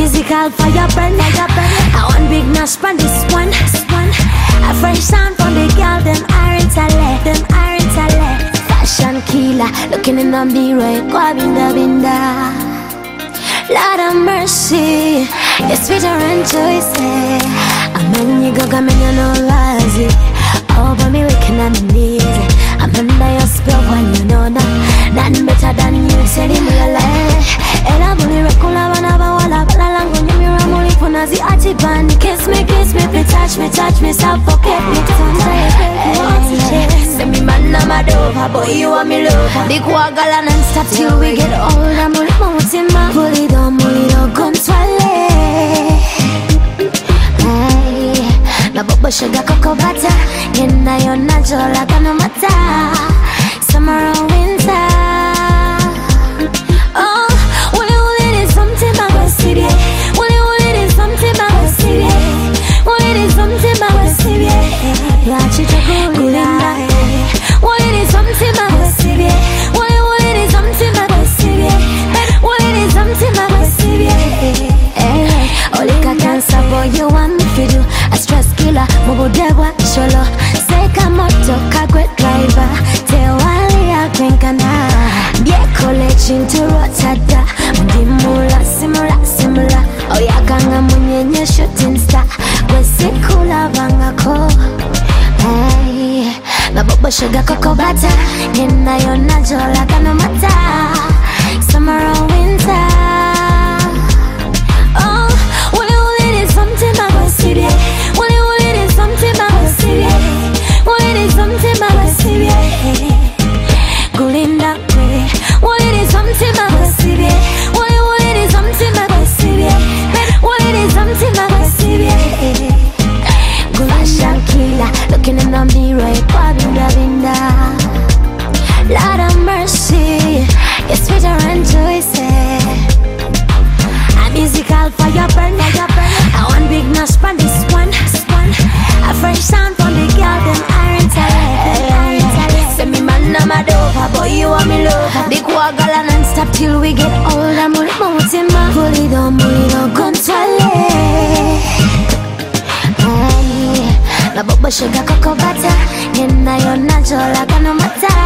musical fire burn. I want big nash from this one. A fresh sound from the girl, them iron intellect. Fashion killer, looking in the mirror, binda. Lord of mercy, you're sweeter and juicy. I'm in you go, I'm in your no lazy. Over me, waking on the knees. I'm under your spell when you know that. None better than you, telling me a lie. And I'm only recall of another wall of la lango. You are only for Nazi Atiban. Kiss me, touch me, suffocate me. Send me man, I'm a dover, boy, you are me lover. Big wagala non-stop till we get old. I'm only mountain man. Pull it on, gun swallow. Na bobo sugar cocoa butter. Yena yona jola gonna matter. Summer or winter. Oh, will it is something I will see. Will it is something I will see. Will it is something I will see. Watch it go live. Will it is something I will see. Will it is something I will see. Will it is something I will see. Olika cancer boy you want to do. A stress killer, Mobodewa, Sholo. Seka moto, kagwe driver. Te wali ya kenkana. Bie college into Rotada. Ndimula, simula. Oya kanga munyenye shooting star. Kwesi kula bangako. Hey, na bobo sugar cocoa butter. Yena yona jola gana mata. Summer or winter. Something I will see. Will it is something I will see. Will it is something I will see. Gulinda way. Will it is something I will see. Will it is something I will see. Will it is something I will see. Fashion killer, looking in the mirror, binda. Lord of mercy, you're sweeter and juicy. A musical fire burn. I want big nash from this one. A fresh sound from the girl, them iron intellect. Send me man, I'm a dover, boy, you are me lover. Big wagala non-stop till we get old. I'm only mountain man. Pull it on, gun swallow. Na bobo sugar cocoa butter. Yena yona jola gonna matter.